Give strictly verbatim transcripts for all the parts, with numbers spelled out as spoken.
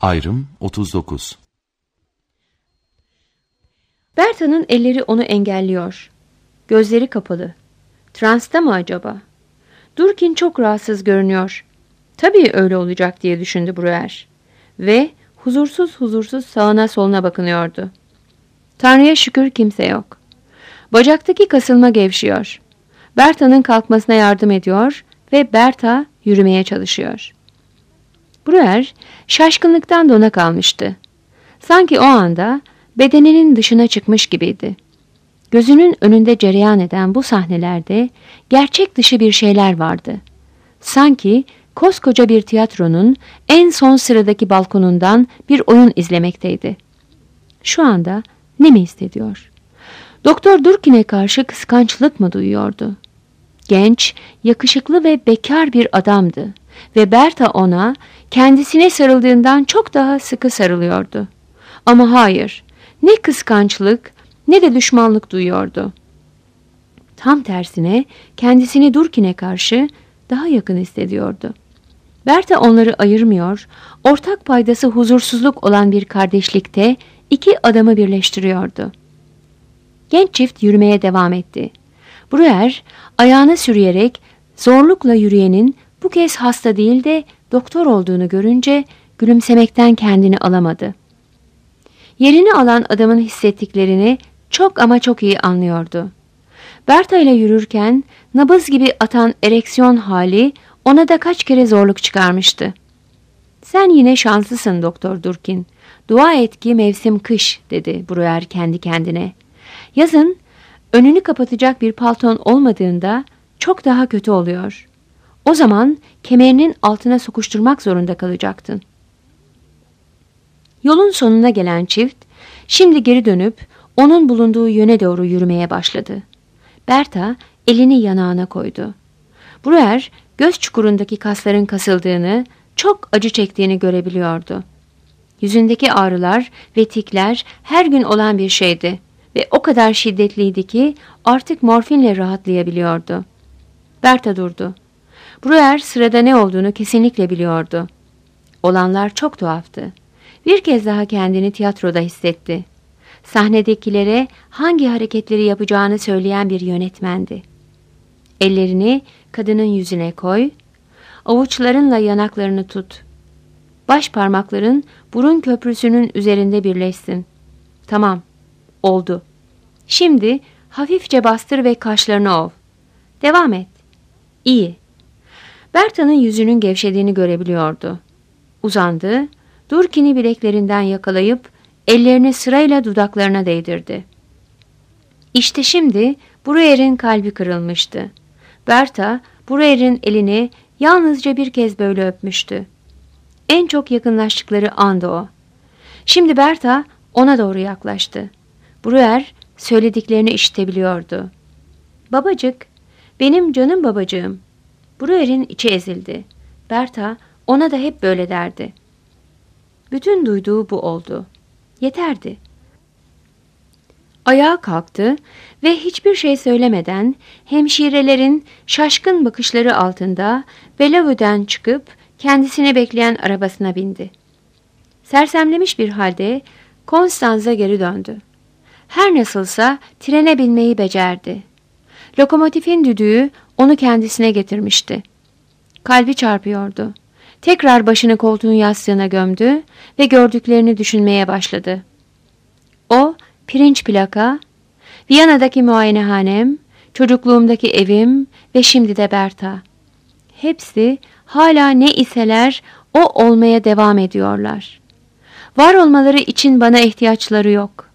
Ayrım otuz dokuz. Berta'nın elleri onu engelliyor. Gözleri kapalı. Transta mı acaba? Durkin çok rahatsız görünüyor. Tabii öyle olacak diye düşündü Breuer. Ve huzursuz huzursuz sağına soluna bakınıyordu. Tanrı'ya şükür kimse yok. Bacaktaki kasılma gevşiyor. Berta'nın kalkmasına yardım ediyor ve Berta yürümeye çalışıyor. Breuer şaşkınlıktan dona kalmıştı. Sanki o anda bedeninin dışına çıkmış gibiydi. Gözünün önünde cereyan eden bu sahnelerde gerçek dışı bir şeyler vardı. Sanki koskoca bir tiyatronun en son sıradaki balkonundan bir oyun izlemekteydi. Şu anda ne mi hissediyor? Doktor Durkin'e karşı kıskançlık mı duyuyordu? Genç, yakışıklı ve bekar bir adamdı ve Berta ona kendisine sarıldığından çok daha sıkı sarılıyordu. Ama hayır, ne kıskançlık ne de düşmanlık duyuyordu. Tam tersine kendisini Durkin'e karşı daha yakın hissediyordu. Berta onları ayırmıyor, ortak paydası huzursuzluk olan bir kardeşlikte iki adamı birleştiriyordu. Genç çift yürümeye devam etti. Breuer ayağını sürüyerek zorlukla yürüyenin bu kez hasta değil de doktor olduğunu görünce gülümsemekten kendini alamadı. Yerini alan adamın hissettiklerini çok ama çok iyi anlıyordu. Berta ile yürürken nabız gibi atan ereksiyon hali ona da kaç kere zorluk çıkarmıştı. "Sen yine şanslısın Doktor Durkin. Dua et ki mevsim kış," dedi Breuer kendi kendine. "Yazın önünü kapatacak bir palton olmadığında çok daha kötü oluyor. O zaman kemerinin altına sokuşturmak zorunda kalacaktın." Yolun sonuna gelen çift şimdi geri dönüp onun bulunduğu yöne doğru yürümeye başladı. Berta elini yanağına koydu. Breuer göz çukurundaki kasların kasıldığını, çok acı çektiğini görebiliyordu. Yüzündeki ağrılar ve tikler her gün olan bir şeydi ve o kadar şiddetliydi ki artık morfinle rahatlayabiliyordu. Berta durdu. Breuer sırada ne olduğunu kesinlikle biliyordu. Olanlar çok tuhaftı. Bir kez daha kendini tiyatroda hissetti. Sahnedekilere hangi hareketleri yapacağını söyleyen bir yönetmendi. Ellerini kadının yüzüne koy, avuçlarınla yanaklarını tut. Baş parmakların burun köprüsünün üzerinde birleşsin. Tamam, oldu. Şimdi hafifçe bastır ve kaşlarını ov. Devam et. İyi. Berta'nın yüzünün gevşediğini görebiliyordu. Uzandı, Durkin'i bileklerinden yakalayıp ellerini sırayla dudaklarına değdirdi. İşte şimdi Breuer'in kalbi kırılmıştı. Berta, Breuer'in elini yalnızca bir kez böyle öpmüştü. En çok yakınlaştıkları andı o. Şimdi Berta ona doğru yaklaştı. Breuer söylediklerini işitebiliyordu. "Babacık, benim canım babacığım." Breuer'in içi ezildi. Berta ona da hep böyle derdi. Bütün duyduğu bu oldu. Yeterdi. Ayağa kalktı ve hiçbir şey söylemeden hemşirelerin şaşkın bakışları altında Bellevue'den çıkıp kendisine bekleyen arabasına bindi. Sersemlemiş bir halde Konstanz'a geri döndü. Her nasılsa trene binmeyi becerdi. Lokomotifin düdüğü onu kendisine getirmişti. Kalbi çarpıyordu. Tekrar başını koltuğun yastığına gömdü ve gördüklerini düşünmeye başladı. O, pirinç plaka, Viyana'daki muayenehanem, çocukluğumdaki evim ve şimdi de Berta. Hepsi hala ne iseler o olmaya devam ediyorlar. Var olmaları için bana ihtiyaçları yok.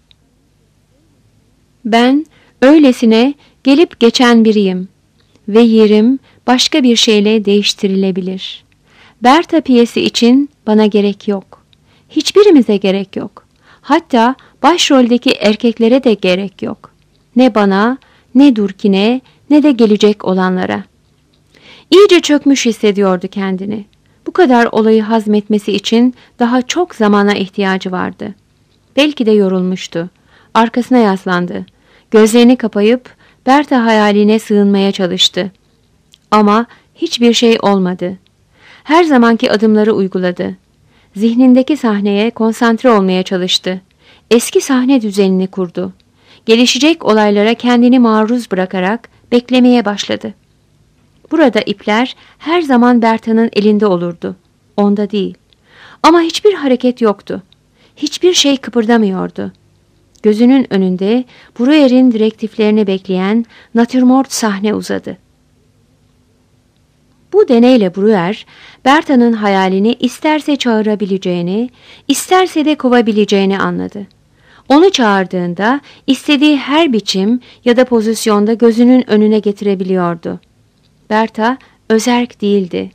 Ben öylesine gelip geçen biriyim ve yerim başka bir şeyle değiştirilebilir. Berta piyesi için bana gerek yok. Hiçbirimize gerek yok. Hatta başroldeki erkeklere de gerek yok. Ne bana, ne Durkin'e, ne de gelecek olanlara. İyice çökmüş hissediyordu kendini. Bu kadar olayı hazmetmesi için daha çok zamana ihtiyacı vardı. Belki de yorulmuştu. Arkasına yaslandı. Gözlerini kapayıp Berta hayaline sığınmaya çalıştı. Ama hiçbir şey olmadı. Her zamanki adımları uyguladı. Zihnindeki sahneye konsantre olmaya çalıştı. Eski sahne düzenini kurdu. Gelişecek olaylara kendini maruz bırakarak beklemeye başladı. Burada ipler her zaman Bertha'nın elinde olurdu. Onda değil. Ama hiçbir hareket yoktu. Hiçbir şey kıpırdamıyordu. Gözünün önünde Breuer'in direktiflerini bekleyen natürmort sahne uzadı. Bu deneyle Breuer, Bertha'nın hayalini isterse çağırabileceğini, isterse de kovabileceğini anladı. Onu çağırdığında istediği her biçim ya da pozisyonda gözünün önüne getirebiliyordu. Bertha özerk değildi.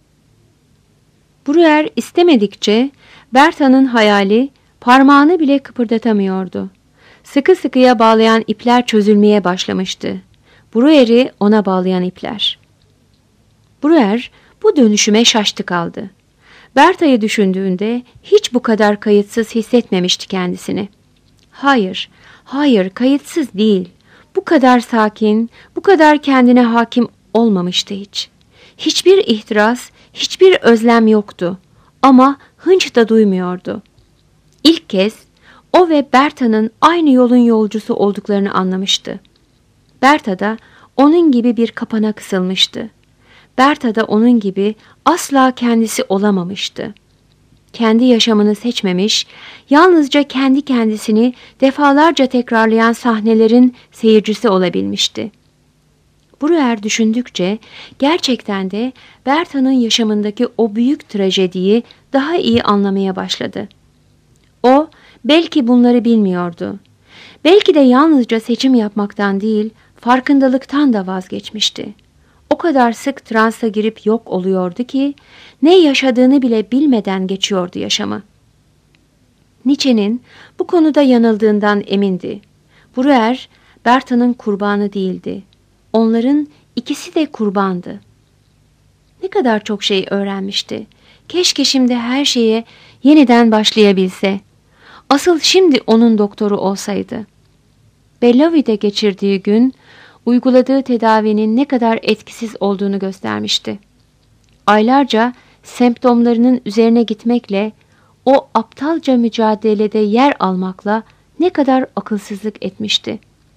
Breuer istemedikçe Bertha'nın hayali parmağını bile kıpırdatamıyordu. Sıkı sıkıya bağlayan ipler çözülmeye başlamıştı. Breuer'i ona bağlayan ipler. Breuer bu dönüşüme şaştı kaldı. Bertha'yı düşündüğünde hiç bu kadar kayıtsız hissetmemişti kendisini. Hayır, hayır kayıtsız değil. Bu kadar sakin, bu kadar kendine hakim olmamıştı hiç. Hiçbir ihtiras, hiçbir özlem yoktu. Ama hınç da duymuyordu. İlk kez o ve Bertha'nın aynı yolun yolcusu olduklarını anlamıştı. Bertha da onun gibi bir kapana kısılmıştı. Bertha da onun gibi asla kendisi olamamıştı. Kendi yaşamını seçmemiş, yalnızca kendi kendisini defalarca tekrarlayan sahnelerin seyircisi olabilmişti. Breuer düşündükçe gerçekten de Bertha'nın yaşamındaki o büyük trajediyi daha iyi anlamaya başladı. O belki bunları bilmiyordu. Belki de yalnızca seçim yapmaktan değil, farkındalıktan da vazgeçmişti. O kadar sık transa girip yok oluyordu ki ne yaşadığını bile bilmeden geçiyordu yaşamı. Nietzsche'nin bu konuda yanıldığından emindi. Breuer, Bertha'nın kurbanı değildi. Onların ikisi de kurbandı. Ne kadar çok şey öğrenmişti. Keşke şimdi her şeye yeniden başlayabilse. Asıl şimdi onun doktoru olsaydı. Bellavy'de geçirdiği gün, uyguladığı tedavinin ne kadar etkisiz olduğunu göstermişti. Aylarca semptomlarının üzerine gitmekle, o aptalca mücadelede yer almakla ne kadar akılsızlık etmişti.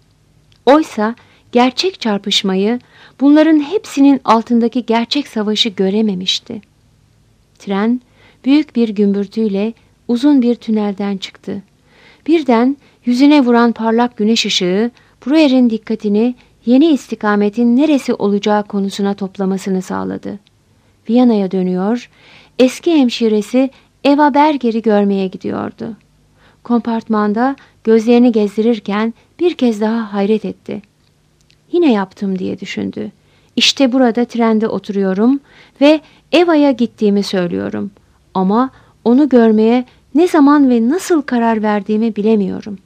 Oysa gerçek çarpışmayı, bunların hepsinin altındaki gerçek savaşı görememişti. Tren büyük bir gümbürtüyle uzun bir tünelden çıktı. Birden yüzüne vuran parlak güneş ışığı, Breuer'in dikkatini yeni istikametin neresi olacağı konusuna toplamasını sağladı. Viyana'ya dönüyor, eski hemşiresi Eva Berger'i görmeye gidiyordu. Kompartmanda gözlerini gezdirirken bir kez daha hayret etti. Yine yaptım diye düşündü. İşte burada trende oturuyorum ve Eva'ya gittiğimi söylüyorum. Ama onu görmeye ne zaman ve nasıl karar verdiğimi bilemiyorum.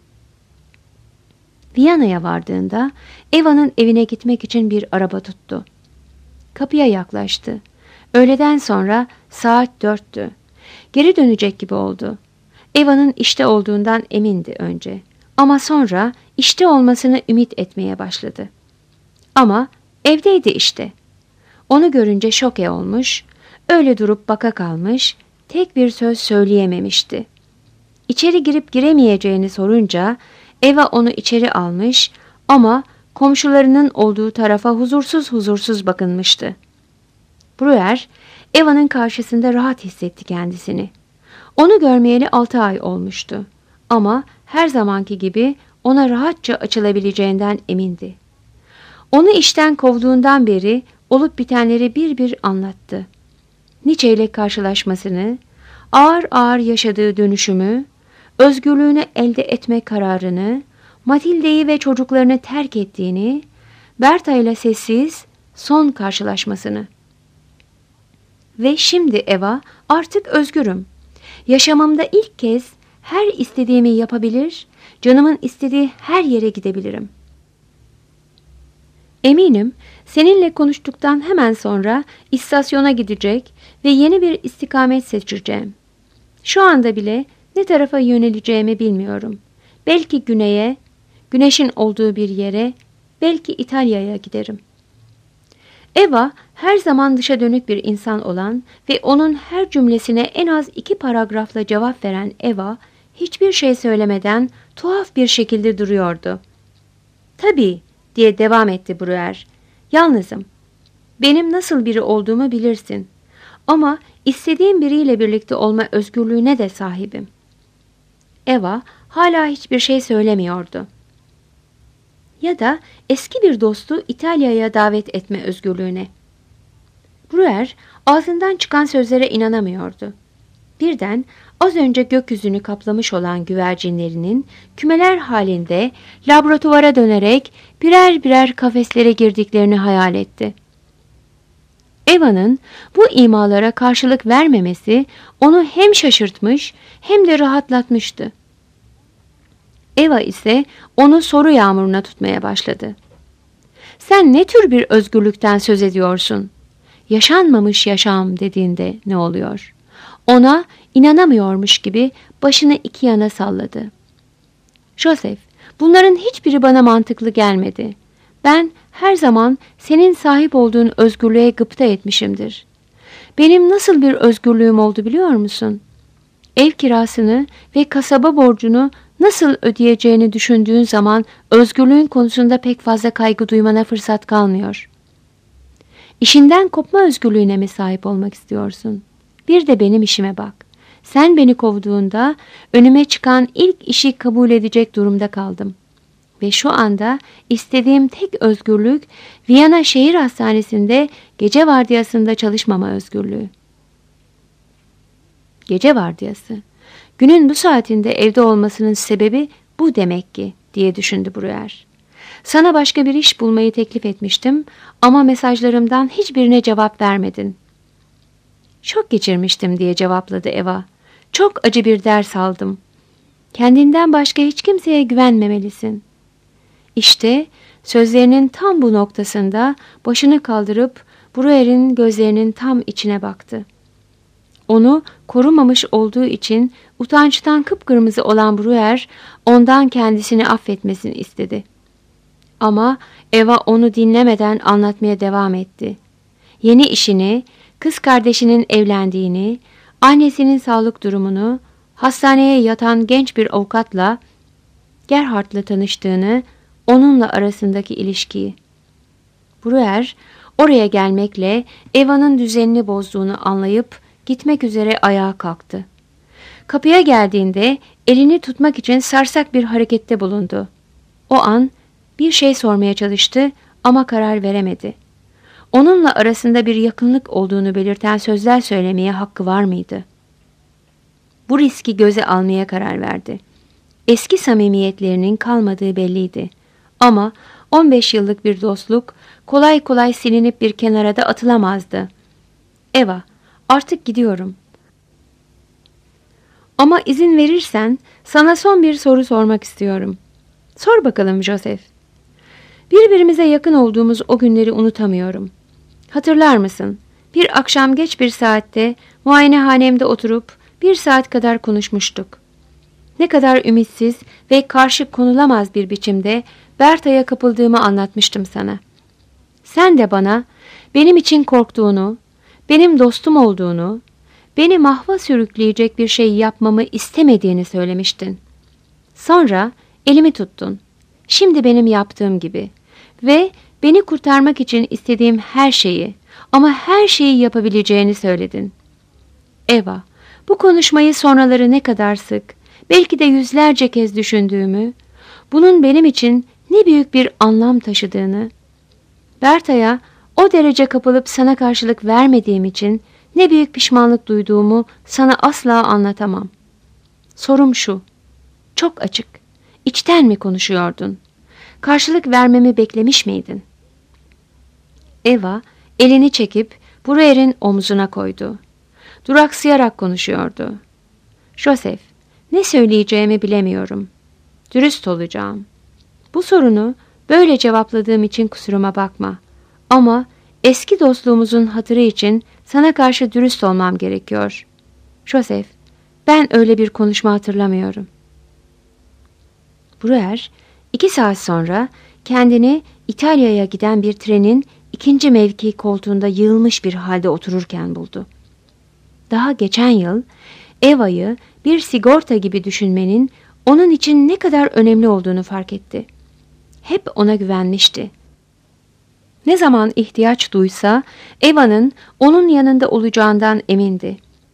Viyana'ya vardığında Eva'nın evine gitmek için bir araba tuttu. Kapıya yaklaştı. Öğleden sonra saat dörttü. Geri dönecek gibi oldu. Eva'nın işte olduğundan emindi önce. Ama sonra işte olmasını ümit etmeye başladı. Ama evdeydi işte. Onu görünce şoke olmuş, öyle durup baka kalmış, tek bir söz söyleyememişti. İçeri girip giremeyeceğini sorunca Eva onu içeri almış ama komşularının olduğu tarafa huzursuz huzursuz bakınmıştı. Breuer, Eva'nın karşısında rahat hissetti kendisini. Onu görmeyeli altı ay olmuştu ama her zamanki gibi ona rahatça açılabileceğinden emindi. Onu işten kovduğundan beri olup bitenleri bir bir anlattı. Nietzsche ile karşılaşmasını, ağır ağır yaşadığı dönüşümü, özgürlüğünü elde etme kararını, Matilde'yi ve çocuklarını terk ettiğini, Bertha ile sessiz son karşılaşmasını. Ve şimdi Eva, artık özgürüm. Yaşamımda ilk kez her istediğimi yapabilir, canımın istediği her yere gidebilirim. Eminim seninle konuştuktan hemen sonra istasyona gidecek ve yeni bir istikamet seçeceğim. Şu anda bile ne tarafa yöneleceğimi bilmiyorum. Belki güneye, güneşin olduğu bir yere, belki İtalya'ya giderim. Eva her zaman dışa dönük bir insan olan ve onun her cümlesine en az iki paragrafla cevap veren Eva, hiçbir şey söylemeden tuhaf bir şekilde duruyordu. "Tabii," diye devam etti Breuer. "Yalnızım. Benim nasıl biri olduğumu bilirsin. Ama istediğim biriyle birlikte olma özgürlüğüne de sahibim." Eva hala hiçbir şey söylemiyordu. Ya da eski bir dostu İtalya'ya davet etme özgürlüğüne. Breuer ağzından çıkan sözlere inanamıyordu. Birden az önce gökyüzünü kaplamış olan güvercinlerinin kümeler halinde laboratuvara dönerek birer birer kafeslere girdiklerini hayal etti. Eva'nın bu imalara karşılık vermemesi onu hem şaşırtmış hem de rahatlatmıştı. Eva ise onu soru yağmuruna tutmaya başladı. "Sen ne tür bir özgürlükten söz ediyorsun? Yaşanmamış yaşam dediğinde ne oluyor?" Ona inanamıyormuş gibi başını iki yana salladı. "Joseph, bunların hiçbiri bana mantıklı gelmedi. Ben her zaman senin sahip olduğun özgürlüğe gıpta etmişimdir. Benim nasıl bir özgürlüğüm oldu biliyor musun? Ev kirasını ve kasaba borcunu nasıl ödeyeceğini düşündüğün zaman özgürlüğün konusunda pek fazla kaygı duymana fırsat kalmıyor. İşinden kopma özgürlüğüne mi sahip olmak istiyorsun? Bir de benim işime bak. Sen beni kovduğunda önüme çıkan ilk işi kabul edecek durumda kaldım. Ve şu anda istediğim tek özgürlük Viyana Şehir Hastanesi'nde gece vardiyasında çalışmama özgürlüğü." Gece vardiyası. Günün bu saatinde evde olmasının sebebi bu demek ki, diye düşündü Breuer. "Sana başka bir iş bulmayı teklif etmiştim ama mesajlarımdan hiçbirine cevap vermedin." "Şok geçirmiştim," diye cevapladı Eva. "Çok acı bir ders aldım. Kendinden başka hiç kimseye güvenmemelisin." İşte sözlerinin tam bu noktasında başını kaldırıp Breuer'in gözlerinin tam içine baktı. Onu korumamış olduğu için utançtan kıpkırmızı olan Breuer ondan kendisini affetmesini istedi. Ama Eva onu dinlemeden anlatmaya devam etti. Yeni işini, kız kardeşinin evlendiğini, annesinin sağlık durumunu, hastaneye yatan genç bir avukatla Gerhardt'la tanıştığını, onunla arasındaki ilişkiyi. Breuer oraya gelmekle Eva'nın düzenini bozduğunu anlayıp gitmek üzere ayağa kalktı. Kapıya geldiğinde elini tutmak için sarsak bir harekette bulundu. O an bir şey sormaya çalıştı ama karar veremedi. Onunla arasında bir yakınlık olduğunu belirten sözler söylemeye hakkı var mıydı? Bu riski göze almaya karar verdi. Eski samimiyetlerinin kalmadığı belliydi. Ama on beş yıllık bir dostluk kolay kolay silinip bir kenara da atılamazdı. "Eva, artık gidiyorum. Ama izin verirsen sana son bir soru sormak istiyorum." "Sor bakalım Joseph." "Birbirimize yakın olduğumuz o günleri unutamıyorum. Hatırlar mısın? Bir akşam geç bir saatte muayenehanemde oturup bir saat kadar konuşmuştuk. Ne kadar ümitsiz ve karşı konulamaz bir biçimde Berta'ya kapıldığımı anlatmıştım sana. Sen de bana benim için korktuğunu, benim dostum olduğunu, beni mahva sürükleyecek bir şey yapmamı istemediğini söylemiştin. Sonra elimi tuttun. Şimdi benim yaptığım gibi ve beni kurtarmak için istediğim her şeyi ama her şeyi yapabileceğini söyledin. Eva, bu konuşmayı sonraları ne kadar sık, belki de yüzlerce kez düşündüğümü, bunun benim için ne büyük bir anlam taşıdığını, Berta'ya o derece kapılıp sana karşılık vermediğim için ne büyük pişmanlık duyduğumu sana asla anlatamam. Sorum şu, çok açık, içten mi konuşuyordun? Karşılık vermemi beklemiş miydin?" Eva elini çekip Breuer'in omzuna koydu. Duraksayarak konuşuyordu. "Joseph, ne söyleyeceğimi bilemiyorum. Dürüst olacağım. Bu sorunu böyle cevapladığım için kusuruma bakma. Ama eski dostluğumuzun hatırı için sana karşı dürüst olmam gerekiyor. Joseph, ben öyle bir konuşma hatırlamıyorum." Breuer, iki saat sonra kendini İtalya'ya giden bir trenin ikinci mevki koltuğunda yığılmış bir halde otururken buldu. Daha geçen yıl Eva'yı bir sigorta gibi düşünmenin onun için ne kadar önemli olduğunu fark etti. Hep ona güvenmişti. Ne zaman ihtiyaç duysa Eva'nın onun yanında olacağından emindi.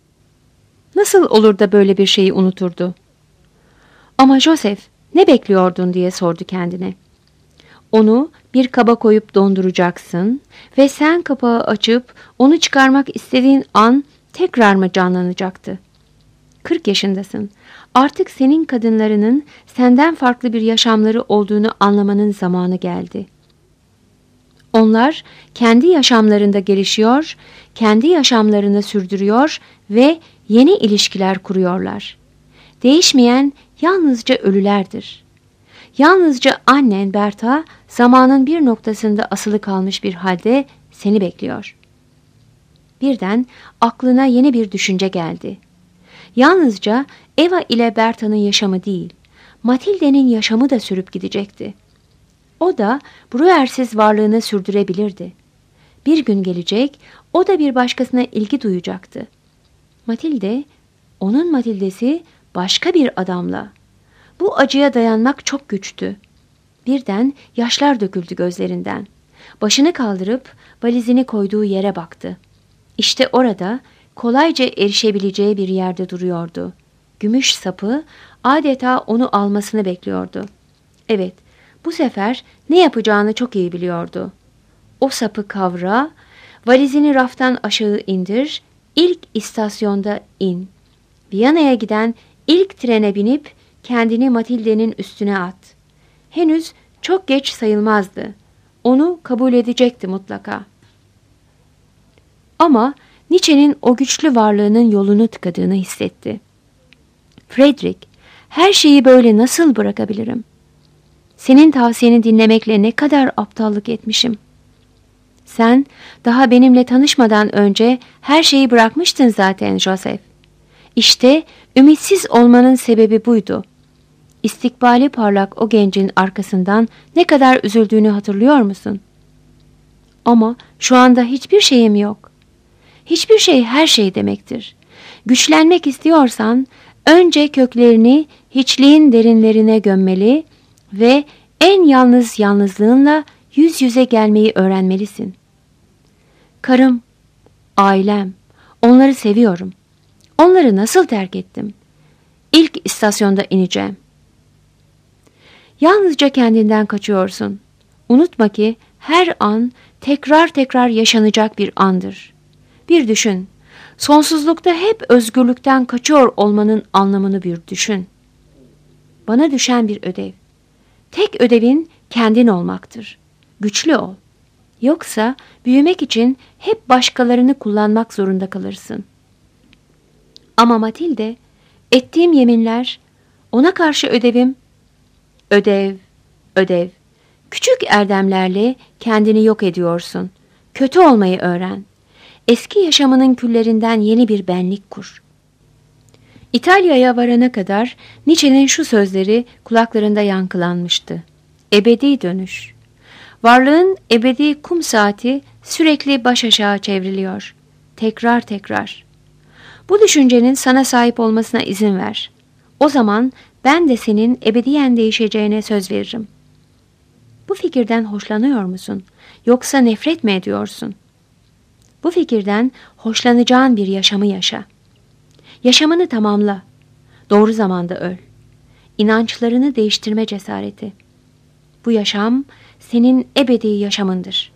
Nasıl olur da böyle bir şeyi unuturdu? Ama Joseph, ne bekliyordun diye sordu kendine. Onu bir kaba koyup donduracaksın ve sen kapağı açıp onu çıkarmak istediğin an tekrar mı canlanacaktı? Kırk yaşındasın. Artık senin kadınlarının senden farklı bir yaşamları olduğunu anlamanın zamanı geldi. Onlar kendi yaşamlarında gelişiyor, kendi yaşamlarını sürdürüyor ve yeni ilişkiler kuruyorlar. Değişmeyen yalnızca ölülerdir. Yalnızca annen Bertha zamanın bir noktasında asılı kalmış bir halde seni bekliyor. Birden aklına yeni bir düşünce geldi. Yalnızca Eva ile Bertha'nın yaşamı değil, Matilde'nin yaşamı da sürüp gidecekti. O da Breuer'siz varlığını sürdürebilirdi. Bir gün gelecek, o da bir başkasına ilgi duyacaktı. Matilde, onun Matildesi başka bir adamla. Bu acıya dayanmak çok güçtü. Birden yaşlar döküldü gözlerinden. Başını kaldırıp valizini koyduğu yere baktı. İşte orada kolayca erişebileceği bir yerde duruyordu. Gümüş sapı adeta onu almasını bekliyordu. Evet, bu sefer ne yapacağını çok iyi biliyordu. O sapı kavra, valizini raftan aşağı indir, ilk istasyonda in. Viyana'ya giden ilk trene binip kendini Matilde'nin üstüne at. Henüz çok geç sayılmazdı. Onu kabul edecekti mutlaka. Ama Nietzsche'nin o güçlü varlığının yolunu tıkadığını hissetti. Frederick, her şeyi böyle nasıl bırakabilirim? Senin tavsiyeni dinlemekle ne kadar aptallık etmişim. Sen daha benimle tanışmadan önce her şeyi bırakmıştın zaten Joseph. İşte ümitsiz olmanın sebebi buydu. İstikbali parlak o gencin arkasından ne kadar üzüldüğünü hatırlıyor musun? Ama şu anda hiçbir şeyim yok. Hiçbir şey her şey demektir. Güçlenmek istiyorsan önce köklerini hiçliğin derinlerine gömmeli ve en yalnız yalnızlığınla yüz yüze gelmeyi öğrenmelisin. Karım, ailem, onları seviyorum. Onları nasıl terk ettim? İlk istasyonda ineceğim. Yalnızca kendinden kaçıyorsun. Unutma ki her an tekrar tekrar yaşanacak bir andır. Bir düşün. Sonsuzlukta hep özgürlükten kaçıyor olmanın anlamını bir düşün. Bana düşen bir ödev. Tek ödevin kendin olmaktır. Güçlü ol. Yoksa büyümek için hep başkalarını kullanmak zorunda kalırsın. Ama Matilde, ettiğim yeminler, ona karşı ödevim, ödev, ödev. Küçük erdemlerle kendini yok ediyorsun. Kötü olmayı öğren. Eski yaşamının küllerinden yeni bir benlik kur. İtalya'ya varana kadar Nietzsche'nin şu sözleri kulaklarında yankılanmıştı. Ebedi dönüş. Varlığın ebedi kum saati sürekli baş aşağı çevriliyor. Tekrar tekrar. Bu düşüncenin sana sahip olmasına izin ver. O zaman ben de senin ebediyen değişeceğine söz veririm. Bu fikirden hoşlanıyor musun? Yoksa nefret mi ediyorsun? Bu fikirden hoşlanacağın bir yaşamı yaşa. Yaşamını tamamla. Doğru zamanda öl. İnançlarını değiştirme cesareti. Bu yaşam senin ebedi yaşamındır.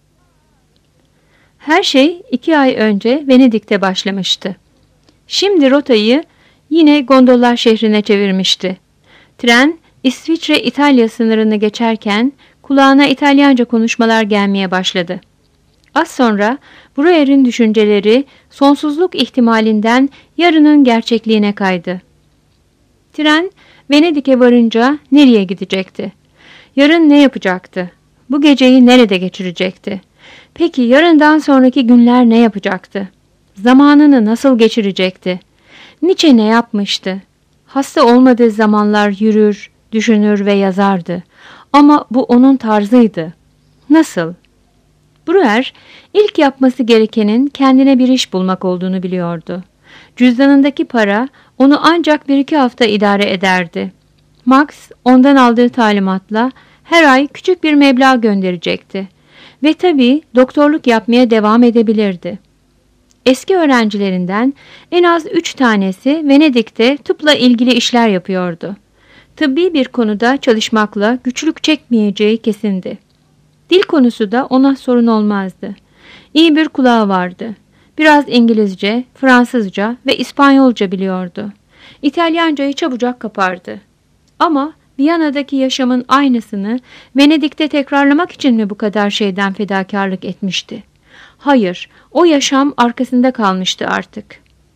Her şey iki ay önce Venedik'te başlamıştı. Şimdi rotayı yine gondollar şehrine çevirmişti. Tren İsviçre-İtalya sınırını geçerken kulağına İtalyanca konuşmalar gelmeye başladı. Az sonra Breuer'in düşünceleri sonsuzluk ihtimalinden yarının gerçekliğine kaydı. Tren Venedik'e varınca nereye gidecekti? Yarın ne yapacaktı? Bu geceyi nerede geçirecekti? Peki yarından sonraki günler ne yapacaktı? Zamanını nasıl geçirecekti? Nietzsche ne yapmıştı? Hasta olmadığı zamanlar yürür, düşünür ve yazardı. Ama bu onun tarzıydı. Nasıl? Breuer, ilk yapması gerekenin kendine bir iş bulmak olduğunu biliyordu. Cüzdanındaki para onu ancak bir iki hafta idare ederdi. Max, ondan aldığı talimatla her ay küçük bir meblağ gönderecekti. Ve tabii doktorluk yapmaya devam edebilirdi. Eski öğrencilerinden en az üç tanesi Venedik'te tıpla ilgili işler yapıyordu. Tıbbi bir konuda çalışmakla güçlük çekmeyeceği kesindi. Dil konusu da ona sorun olmazdı. İyi bir kulağı vardı. Biraz İngilizce, Fransızca ve İspanyolca biliyordu. İtalyancayı çabucak kapardı. Ama Viyana'daki yaşamın aynısını Venedik'te tekrarlamak için mi bu kadar şeyden fedakarlık etmişti? Hayır, o yaşam arkasında kalmıştı artık.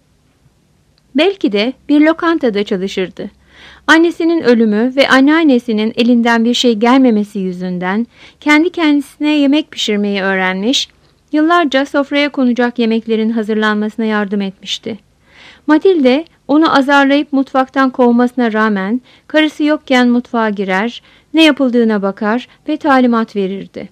Belki de bir lokantada çalışırdı. Annesinin ölümü ve anneannesinin elinden bir şey gelmemesi yüzünden kendi kendisine yemek pişirmeyi öğrenmiş, yıllarca sofraya konacak yemeklerin hazırlanmasına yardım etmişti. Matilde onu azarlayıp mutfaktan kovmasına rağmen karısı yokken mutfağa girer, ne yapıldığına bakar ve talimat verirdi.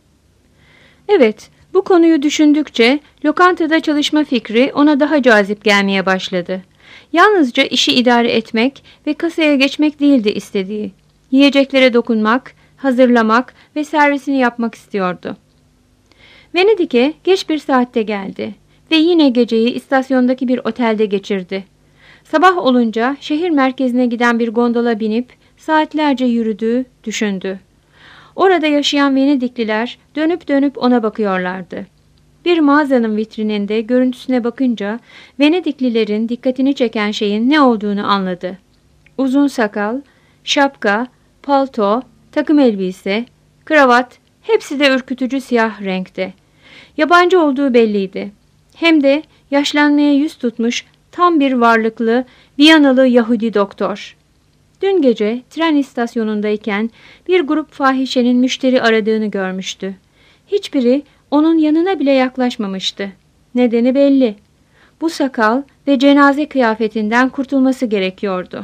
Evet, bu konuyu düşündükçe lokantada çalışma fikri ona daha cazip gelmeye başladı. Yalnızca işi idare etmek ve kasaya geçmek değildi istediği. Yiyeceklere dokunmak, hazırlamak ve servisini yapmak istiyordu. Venedik'e geç bir saatte geldi ve yine geceyi istasyondaki bir otelde geçirdi. Sabah olunca şehir merkezine giden bir gondola binip saatlerce yürüdü, düşündü. Orada yaşayan Venedikliler dönüp dönüp ona bakıyorlardı. Bir mağazanın vitrininde görüntüsüne bakınca Venediklilerin dikkatini çeken şeyin ne olduğunu anladı. Uzun sakal, şapka, palto, takım elbise, kravat, hepsi de ürkütücü siyah renkte. Yabancı olduğu belliydi. Hem de yaşlanmaya yüz tutmuş tam bir varlıklı Viyanalı Yahudi doktor. Dün gece tren istasyonundayken bir grup fahişenin müşteri aradığını görmüştü. Hiçbiri onun yanına bile yaklaşmamıştı. Nedeni belli. Bu sakal ve cenaze kıyafetinden kurtulması gerekiyordu.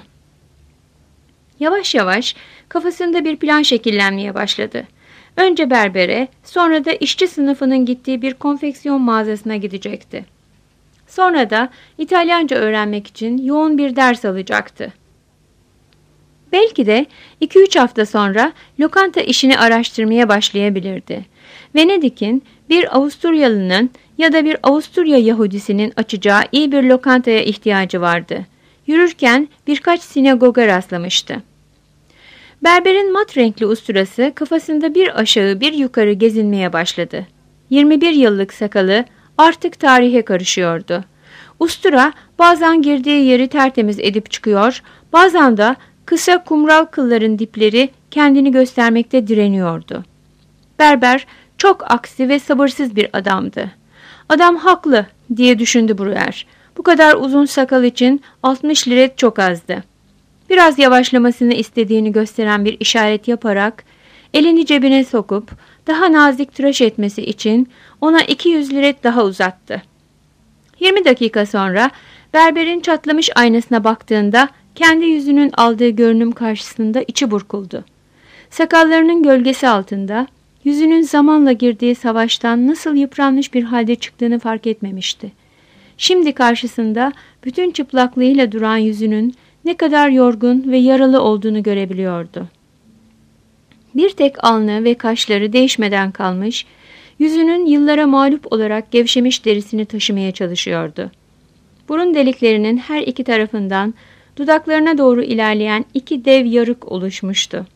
Yavaş yavaş kafasında bir plan şekillenmeye başladı. Önce berbere, sonra da işçi sınıfının gittiği bir konfeksiyon mağazasına gidecekti. Sonra da İtalyanca öğrenmek için yoğun bir ders alacaktı. Belki de iki üç hafta sonra lokanta işini araştırmaya başlayabilirdi. Venedik'in bir Avusturyalı'nın ya da bir Avusturya Yahudisinin açacağı iyi bir lokantaya ihtiyacı vardı. Yürürken birkaç sinagoga rastlamıştı. Berberin mat renkli usturası kafasında bir aşağı bir yukarı gezinmeye başladı. yirmi bir yıllık sakalı artık tarihe karışıyordu. Ustura bazen girdiği yeri tertemiz edip çıkıyor, bazen de kısa kumral kılların dipleri kendini göstermekte direniyordu. Berber çok aksi ve sabırsız bir adamdı. Adam haklı diye düşündü Breuer. Bu kadar uzun sakal için altmış liret çok azdı. Biraz yavaşlamasını istediğini gösteren bir işaret yaparak elini cebine sokup daha nazik tıraş etmesi için ona iki yüz liret daha uzattı. yirmi dakika sonra berberin çatlamış aynasına baktığında kendi yüzünün aldığı görünüm karşısında içi burkuldu. Sakallarının gölgesi altında yüzünün zamanla girdiği savaştan nasıl yıpranmış bir halde çıktığını fark etmemişti. Şimdi karşısında bütün çıplaklığıyla duran yüzünün ne kadar yorgun ve yaralı olduğunu görebiliyordu. Bir tek alnı ve kaşları değişmeden kalmış, yüzünün yıllara mağlup olarak gevşemiş derisini taşımaya çalışıyordu. Burun deliklerinin her iki tarafından dudaklarına doğru ilerleyen iki dev yarık oluşmuştu.